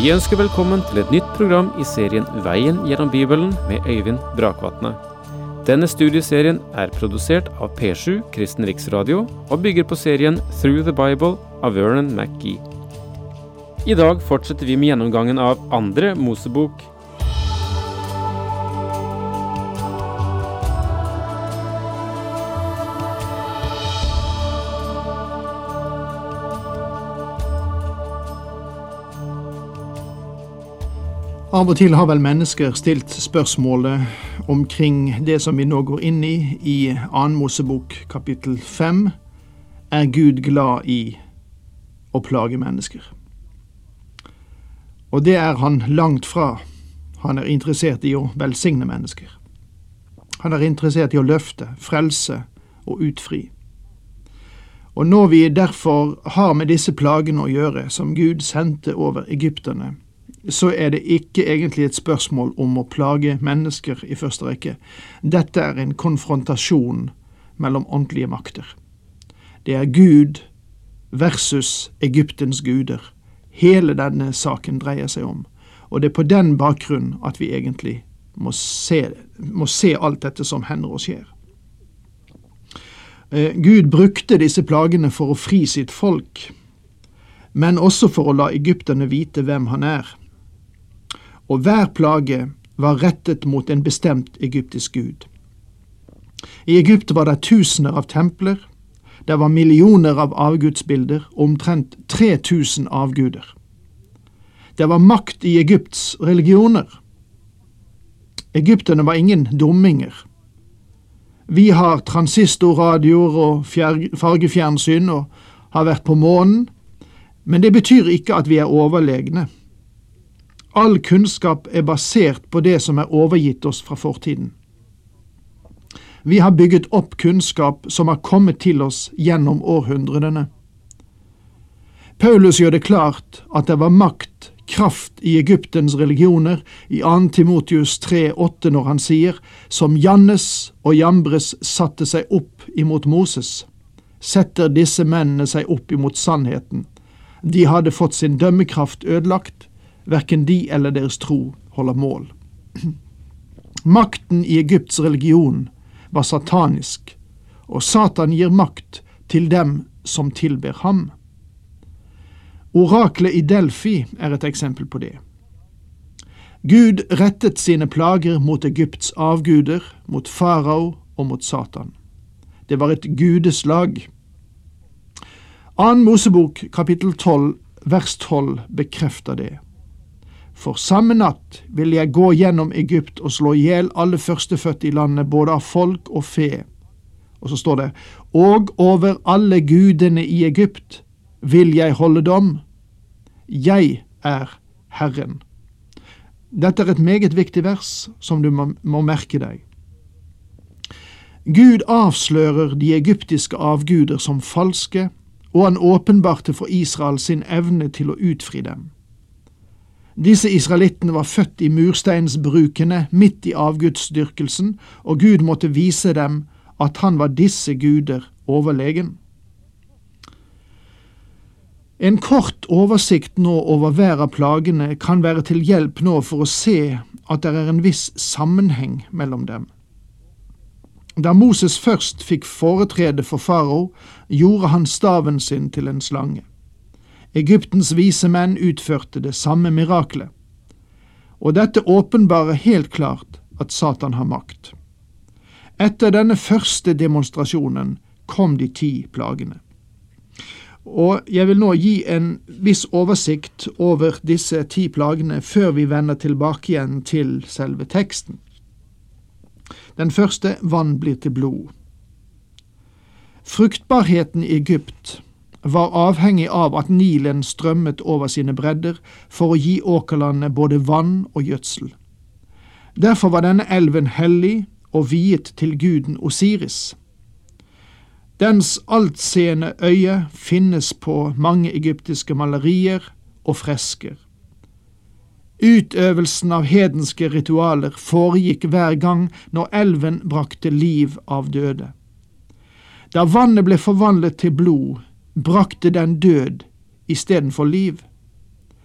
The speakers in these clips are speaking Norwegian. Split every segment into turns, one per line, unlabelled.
Vi ønsker velkommen til et nytt program i serien Veien gjennom Bibelen med Øyvind Brakvatne. Denne studieserien produsert av P7 Kristen Riksradio og bygger på serien Through the Bible av Vernon McGee. I dag fortsetter vi med gjennomgangen av andre Mosebok.
Av og til har vel mennesker stilt spørsmålet omkring det som vi nå går inn i 2. Mosebok kapittel 5. Er Gud glad i å plage mennesker? Og det han langt fra. Han interessert i å velsigne mennesker. Han interessert i å løfte, frelse og utfri. Og når vi derfor har med disse plagene å gjøre, som Gud sendte over egypterne, så det ikke egentlig et spørsmål om å plage mennesker i første rekke. Dette en konfrontasjon mellom åndelige makter. Det Gud versus Egyptens guder. Hele denne saken dreier seg om. Og det på den bakgrunn at vi egentlig må se alt dette som hender og skjer. Gud brukte disse plagene for å fri sitt folk, men også for å la egypterne vite hvem han Og hver plage var rettet mot en bestemt egyptisk gud. I Egypt var det tusener av templer, det var millioner av avgudsbilder, omtrent 3000 avguder. Det var makt i Egypts religioner. Egypterne var ingen dumminger. Vi har transistorradioer og fargefjernsyn og har vært på månen, men det betyr ikke at vi overlegne. All kunnskap basert på det som overgitt oss fra fortiden. Vi har bygget opp kunnskap som har kommet til oss gjennom århundrene. Paulus gjør det klart at det var makt, kraft i Egyptens religioner i 2. Timotheus 3,8 når han sier, som Jannes og Jambres satte seg opp imot Moses, setter disse mennene seg opp imot sannheten. De hadde fått sin dømmekraft ødelagt, hverken de eller deres tro holder mål. Makten i Egypts religion var satanisk, og Satan gir makt til dem som tilber ham. Oraklet i Delfi et eksempel på det. Gud rettet sine plager mot Egypts avguder, mot farao og mot Satan. Det var et gudeslag. 2. Mosebok kapittel 12, vers 12 bekrefter det. For samme natt vil jeg gå gjennom Egypt og slå ihjel alle førstefødte i landet, både av folk og fe. Og så står det, og over alle gudene i Egypt vil jeg holde dom. Jeg Herren. Dette et meget viktig vers som du må merke deg. Gud avslører de egyptiske avguder som falske, og han åpenbarte for Israel sin evne til å utfri dem. Disse israelittene var født i mursteinsbrukene midt i avgudsdyrkelsen, og Gud måtte vise dem at han var disse guder overlegen. En kort oversikt nå over hver av plagene kan være til hjelp nå for å se at det en viss sammenheng mellom dem. Da Moses først fikk foretrede for farao, gjorde han staven sin til en slange. Egyptens vise menn utførte det samme miraklet. Og dette åpenbarer helt klart at Satan har makt. Etter denne første demonstrasjonen kom de 10 plagene. Og jeg vil nå gi en viss oversikt over disse 10 plagene før vi vender tilbake igjen til selve teksten. Den første, vann blir til blod. Fruktbarheten i Egypt var avhengig av at Nilen strømmet over sine bredder for å gi åkerlandene både vann og gjødsel. Derfor var denne elven hellig og viet til guden Osiris. Dens altseende øye finnes på mange egyptiske malerier og fresker. Utøvelsen av hedenske ritualer foregikk hver gang når elven brakte liv av døde. Da vannet ble forvandlet til blod, brakte den død i stedet for liv.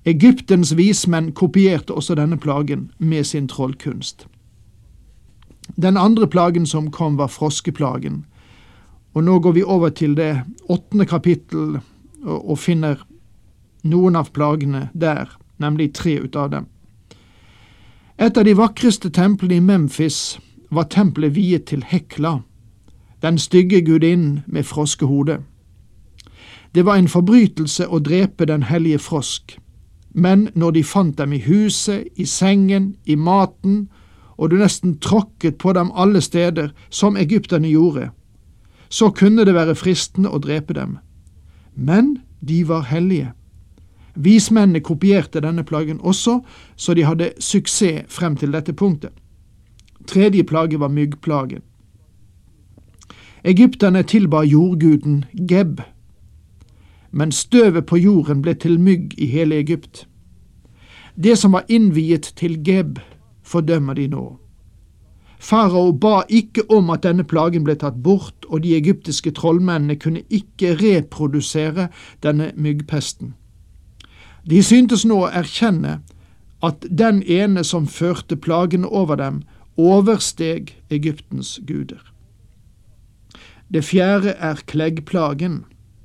Egyptens vismenn kopierte også denne plagen med sin trollkunst. Den andre plagen som kom var froskeplagen, og nå går vi over til det 8. kapittel og finner noen av plagene der, nemlig 3 ut av dem. Et av de vakreste templene i Memphis var tempelet viet til Hekla, den stygge gudinnen med froskehode. Det var en forbrytelse å drepe den hellige frosk, men når de fant dem i huset, i sengen, i maten, og du nesten tråkket på dem alle steder, som egypterne gjorde, så kunne det være fristende å drepe dem. Men de var hellige. Vismennene kopierte denne plagen også, så de hadde suksess frem til dette punktet. 3. plage var myggplagen. Egypterne tilba jordguden Geb, men støvet på jorden ble til mygg i hele Egypt. Det som var innviet til Geb, fordømmer de nå. Farao ba ikke om at denne plagen ble tatt bort, og de egyptiske trollmennene kunne ikke reprodusere denne myggpesten. De syntes nå å erkjenne at den ene som førte plagene over dem, oversteg Egyptens guder. Det 4. er kleggplagen.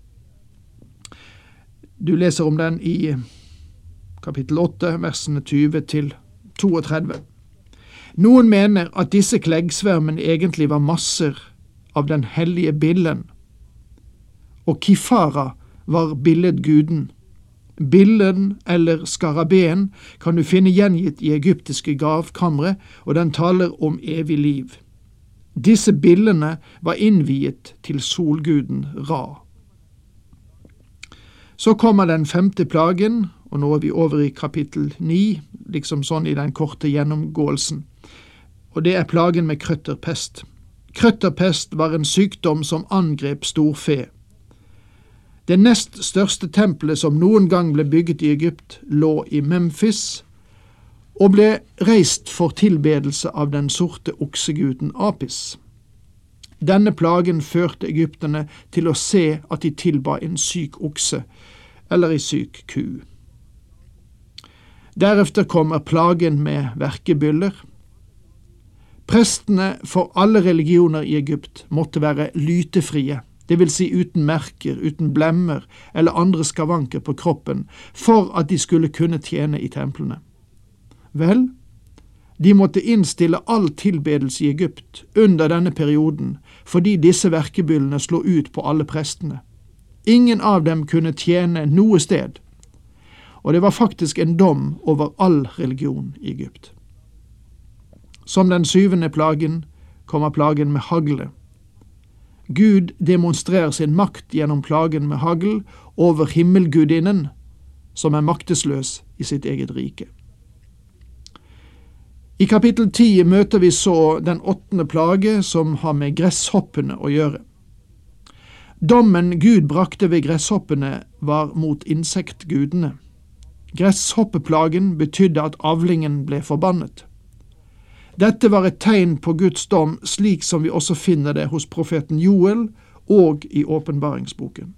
Du leser om den i kapittel 8, versene 20 til 32. Noen mener at disse kleggsvermene egentlig var masser av den hellige billen, og Kifara var billedguden. Billen eller skarabeen kan du finne gjengitt i egyptiske gravkamre, og den taler om evig liv. Disse billene var innviet til solguden Ra. Så kommer den 5. plagen, og nå er vi over i kapittel 9, liksom sånn i den korte gjennomgåelsen. Og det er plagen med krøtterpest. Krøtterpest var en sykdom som angrep storfe. Det nest største tempelet som noen gang ble bygget i Egypt lå i Memphis, og ble reist for tilbedelse av den sorte okseguden Apis. Denne plagen førte egypterne til å se at de tilba en syk okse, eller en syk ku. Derefter kommer plagen med verkebyller. Prestene for alle religioner i Egypt måtte være lytefrie, det vil si uten merker, uten blemmer eller andre skavanker på kroppen, for at de skulle kunne tjene i templene. Vel, de måtte innstille all tilbedelse i Egypt under denne perioden, fordi disse verkebyllene slo ut på alle prestene. Ingen av dem kunne tjene noe sted, og det var faktisk en dom over all religion i Egypt. Som den 7. plagen kommer plagen med hagle. Gud demonstrerer sin makt gjennom plagen med hagl over himmelgudinnen, som er maktesløs i sitt eget rike. I kapittel 10 møter vi så den 8. plage, som har med gresshoppene å gjøre. Dommen Gud brakte ved gresshoppene var mot insektgudene. Gresshoppeplagen betydde at avlingen ble forbannet. Dette var et tegn på Guds dom, slik som vi også finner det hos profeten Joel og i åpenbaringsboken.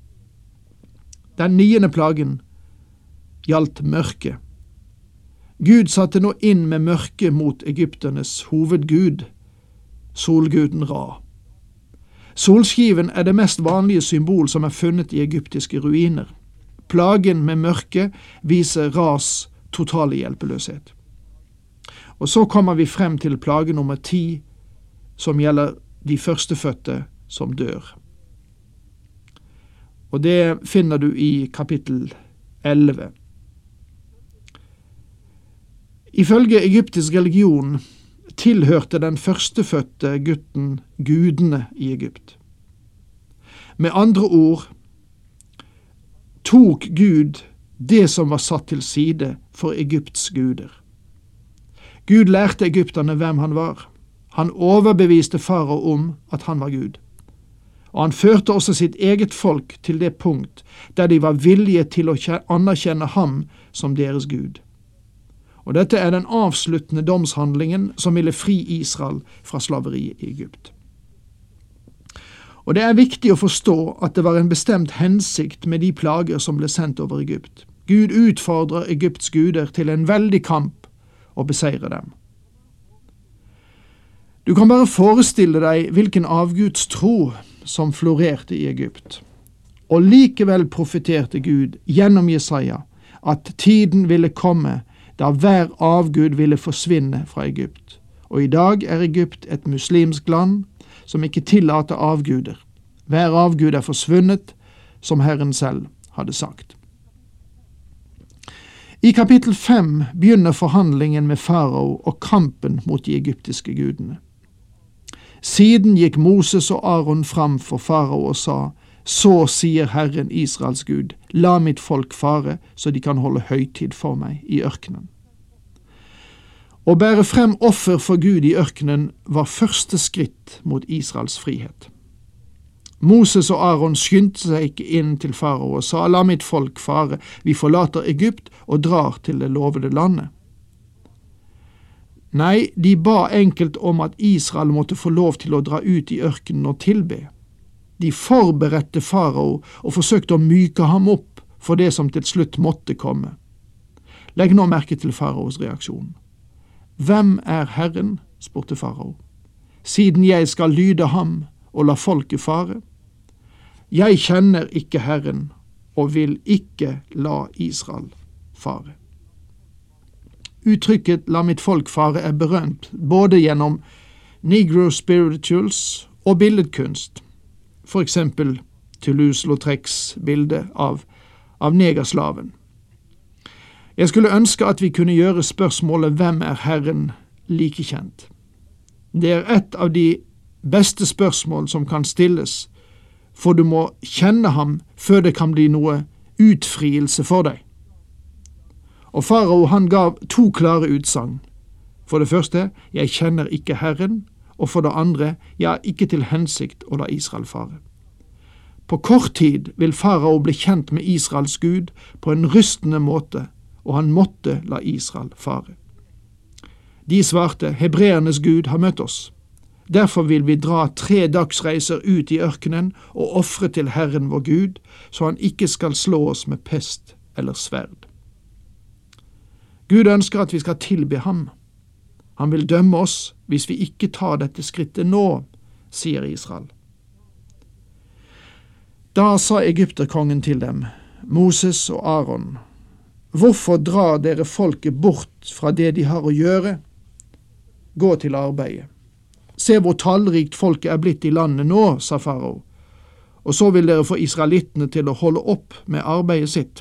Den 9. plagen gjaldt mørke. Gud satte nå inn med mørke mot egypternes hovedgud, solguden Ra. Solskiven er det mest vanlige symbol som er funnet i egyptiske ruiner. Plagen med mørke viser Ras totale hjelpeløshet. Og så kommer vi frem til plage nummer 10, som gjelder de førstefødte som dør. Og det finner du i kapittel 11. Ifølge egyptisk religion tilhørte den førstefødte gutten gudene i Egypt. Med andre ord tok Gud det som var satt til side for Egypts guder. Gud lærte egypterne hvem han var. Han overbeviste farao om at han var Gud. Og han førte også sitt eget folk til det punkt der de var villige til å anerkjenne ham som deres Gud. Og dette er den avsluttende domshandlingen som ville fri Israel fra slaveriet i Egypt. Og det er viktig å forstå at det var en bestemt hensikt med de plager som ble sendt over Egypt. Gud utfordrer Egypts guder til en veldig kamp og beseirer dem. Du kan bare forestille deg hvilken avgudstro som florerte i Egypt. Og likevel profeterte Gud gjennom Jesaja at tiden ville komme da hver avgud ville forsvinne fra Egypt. Og i dag er Egypt et muslimsk land som ikke tillater avguder. Hver avgud er forsvunnet, som Herren selv hadde sagt. I kapittel 5 begynner forhandlingen med farao og kampen mot de egyptiske gudene. Siden gikk Moses og Aaron fram for farao og sa, så sier Herren Israels Gud, la mitt folk fare, så de kan holde høytid for meg i ørkenen. Å bære frem offer for Gud i ørkenen var første skritt mot Israels frihet. Moses og Aaron skyndte seg ikke inn til farao og sa, la mitt folk fare, vi forlater Egypt og drar til det lovede landet. Nei, de ba enkelt om at Israel måtte få lov til å dra ut i ørkenen og tilbe. De forberedte farao og forsøkte å myke ham opp for det som til slutt måtte komme. Legg nå merke til faraos reaksjon. Hvem er Herren? Spurte farao. Siden jeg skal lyde ham og la folket fare? Jeg kjenner ikke Herren og vil ikke la Israel fare. Uttrykket «la mitt folk fare» er berømt både gjennom Negro spirituals og billedkunst. For eksempel Toulouse-Lautrecs bilde av negerslaven. Jeg skulle ønske at vi kunne gjøre spørsmålet «Hvem er Herren?» like kjent. Det er et av de beste spørsmål som kan stilles, for du må kjenne ham før det kan bli noe utfrielse for deg. Og farao han gav 2 klare utsagn. For det første, jeg kjenner ikke Herren, og for det andre, jeg har ikke til hensikt å la Israel fare. På kort tid vil farao bli kjent med Israels Gud på en rystende måte, og han måtte la Israel fare. De svarte, hebreernes Gud har møtt oss. Derfor vil vi dra 3 dagsreiser ut i ørkenen og ofre til Herren vår Gud, så han ikke skal slå oss med pest eller sverd. Gud ønsker at vi skal tilbe ham. Han vil dømme oss hvis vi ikke tar dette skrittet nå, sier Israel. Da sa egypterkongen til dem, Moses og Aaron, hvorfor drar dere folket bort fra det de har å gjøre? Gå til arbeidet. Se hvor tallrikt folket er blitt i landet nå, sa farao, og så vil dere få israelittene til å holde opp med arbeidet sitt.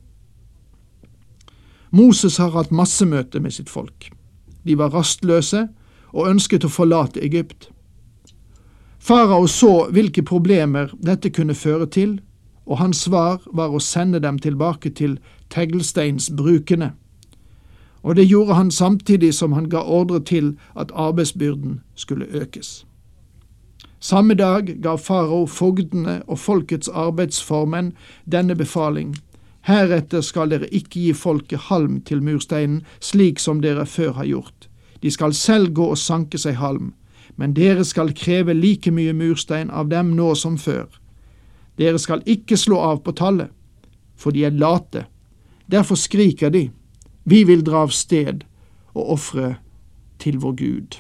Moses har hatt massemøte med sitt folk. De var rastløse og ønsket å forlate Egypt. Farao så hvilke problemer dette kunne føre til, og hans svar var å sende dem tilbake til teglsteinsbrukene. Og det gjorde han samtidig som han ga ordre til at arbeidsbyrden skulle økes. Samme dag gav farao fogdene og folkets arbeidsformenn denne befaling. Heretter skal dere ikke gi folket halm til mursteinen, slik som dere før har gjort. De skal selv gå og sanke seg halm, men dere skal kreve like mye murstein av dem nå som før. Dere skal ikke slå av på tallet, for de er late. Derfor skriker de, vi vil dra av sted og ofre til vår Gud.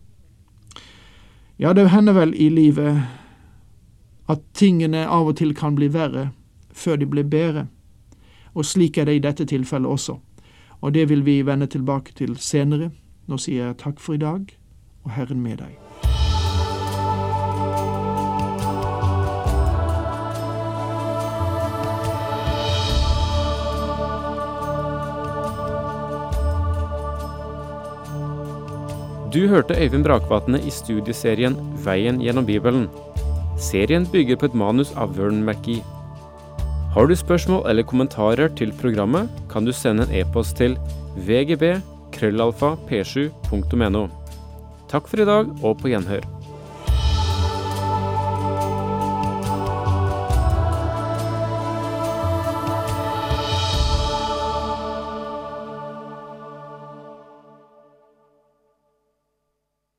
Ja, det hender vel i livet at tingene av og til kan bli verre før de blir bedre. Og slik er det i dette tilfellet også. Og det vil vi vende tilbake til senere. Nå sier jeg takk for i dag, og Herren med deg.
Du hørte Øyvind Brakvatne i studieserien Veien gjennom Bibelen. Serien bygger på et manus av Vern McGee. Har du spørsmål eller kommentarer til programmet, kan du sende en e-post til vgb@p7.no. Takk for i dag, og på gjenhør.